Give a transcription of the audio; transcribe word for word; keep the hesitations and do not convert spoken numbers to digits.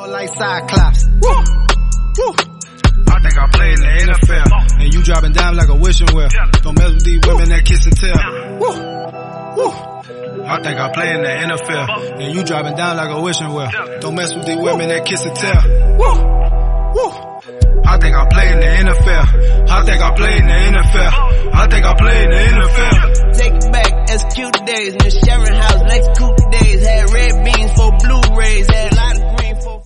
ball like Cyclops. Woo! Woo! I think I play in the N F L, and you dropping down like a wishing well. Don't mess with these women that kiss and tell. Woo! Woo! I think I play in the N F L, and you dropping down like a wishing well. Don't mess with these women that kiss and tell. Woo! Woo! I think I play in the N F L. I think I play in the N F L. I think I play in the N F L. Take it back, execute days. In the Sharon house, Lex Coupe days. Had red beans for Blu-rays. Had a lot of